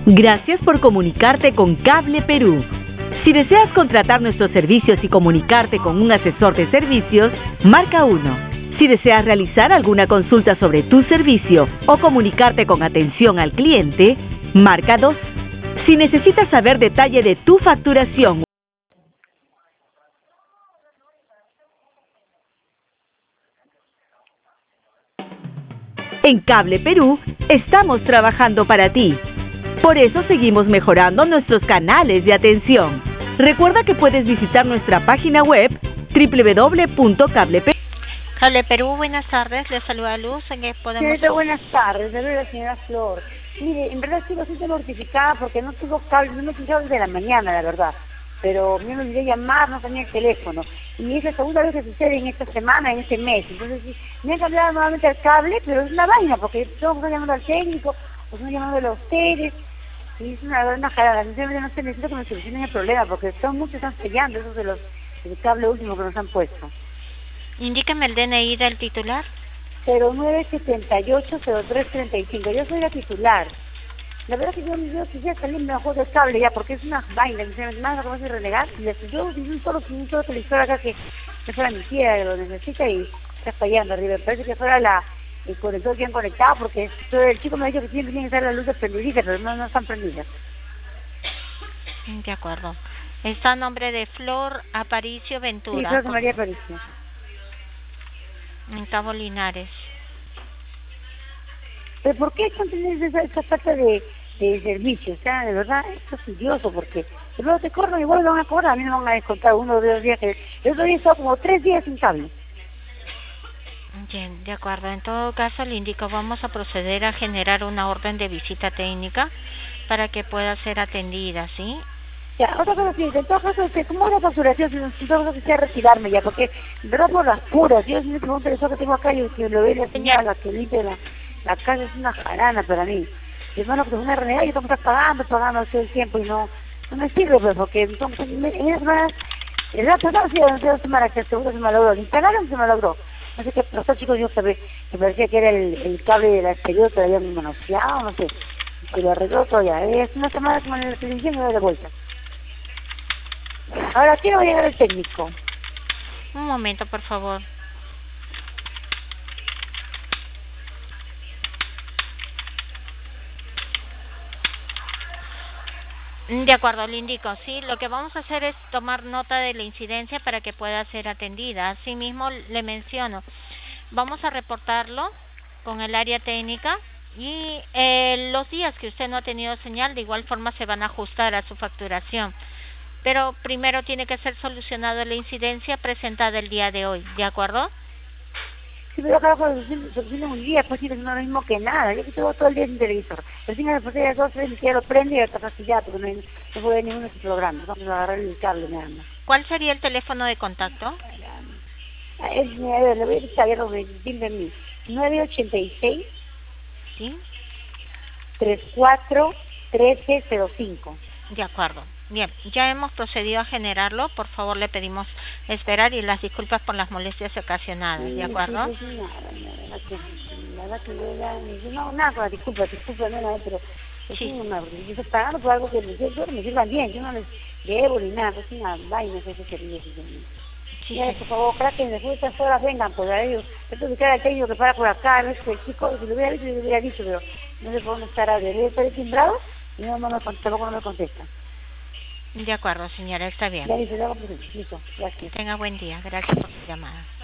Gracias por comunicarte con Cable Perú. Si deseas contratar nuestros servicios y comunicarte con un asesor de servicios, marca 1. Si deseas realizar alguna consulta sobre tu servicio o comunicarte con atención al cliente, marca 2. Si necesitas saber detalle de tu facturación, en Cable Perú estamos trabajando para ti. Por eso seguimos mejorando nuestros canales de atención. Recuerda que puedes visitar nuestra página web www.cableperú. Cable Perú, buenas tardes, les saluda Luz, ¿en qué podemos...? Señorita, buenas tardes, de la señora Flor. Mire, en verdad estoy bastante mortificada porque no tengo cable, no me he fijado desde la mañana, la verdad. Pero me olvidé llamar, no tenía el teléfono. Y es la segunda vez que sucede en esta semana, en este mes. Entonces, sí, me han cambiado nuevamente el cable, pero es una vaina, porque tengo que estar llamando al técnico, o estoy llamando a ustedes. Y es una jarada. Sinceramente no sé, necesito que me solucionen el problema, porque son muchos están fallando, esos de del cable último que nos han puesto. Indíqueme el DNI del titular. 09780335. Yo soy la titular. La verdad que yo quisiera salir mejor del cable ya, porque es una vaina, sinceramente, más lo que vas a renegar. Yo un solo televisor acá que fuera mi tía, que lo necesita y está fallando arriba. Me parece que fuera el conector bien conectado, porque el chico me ha dicho que siempre tiene que estar las luces prendidas, pero no están prendidas. De acuerdo. Está a nombre de Flor Aparicio Ventura. Sí, Flor de María Aparicio. En Cabo Linares. ¿Pero por qué tienes esa falta de servicio? O sea, de verdad, esto es fastidioso, porque luego te corren y igual lo van a cobrar, a mí no me van a descontar 1 o 2 días, que el otro día he estado como 3 días sin cable. Bien, de acuerdo. En todo caso, le indico, vamos a proceder a generar una orden de visita técnica para que pueda ser atendida, ¿sí? Ya, otra cosa, sí, en todo caso, ¿cómo es la facturación? Si todo caso quisiera retirarme ya, porque, en verdad, por las puras, yo me pregunto eso que tengo acá, y que lo ve la señora, la que limpia la casa, es una jarana para mí. Mi hermano, que se una renegada, yo tengo que estar pagando todo el tiempo, y no me sirve, pues, porque entonces, en esa semana, el rato no ha sido 2 semanas que seguro se me logró, ni pagaron se me logró. No sé qué, los chicos yo sabía que parecía que era el cable de la exterior, que habían manoseado, no sé, que lo arregló todo ya. Es una semana como en la televisión me doy de vuelta. Ahora, ¿qué va a llegar el técnico? Un momento, por favor. De acuerdo, le indico, sí, lo que vamos a hacer es tomar nota de la incidencia para que pueda ser atendida. Asimismo, le menciono, vamos a reportarlo con el área técnica y los días que usted no ha tenido señal, de igual forma se van a ajustar a su facturación. Pero primero tiene que ser solucionada la incidencia presentada el día de hoy, ¿de acuerdo? Sí, pero acá soluciona un día, pues sí, no es lo mismo que nada. Yo que tengo todo el día sin televisor. Recién después de las 12 ni siquiera lo prende y está fastidiado, porque no puede ver ninguno de sus programas. Vamos a agarrar el cable nada más. ¿Cuál sería el teléfono de contacto? A ver, le voy a decir a ver, dime a mí. 986 ¿Sí? 34 1305. De acuerdo. Bien, ya hemos procedido a generarlo. Por favor, le pedimos esperar y las disculpas por las molestias ocasionadas. ¿De acuerdo? Sí, la verdad que no, nada, disculpa, nada, pero sí. Yo estoy pagando por algo que me sirvan bien. Yo no les debo ni nada, es una vaina ese servicio. Sí, ya, sí. por favor, que después de estas horas vengan, pues a ellos. Esto de cada técnico que para por acá, a veces el chico, si lo hubiera dicho, yo lo hubiera dicho, pero no sé por dónde estará. Debe estar timbrado y tampoco no me contesta. De acuerdo, señora, está bien. Ya dice, listo, gracias. Tenga buen día. Gracias por su llamada.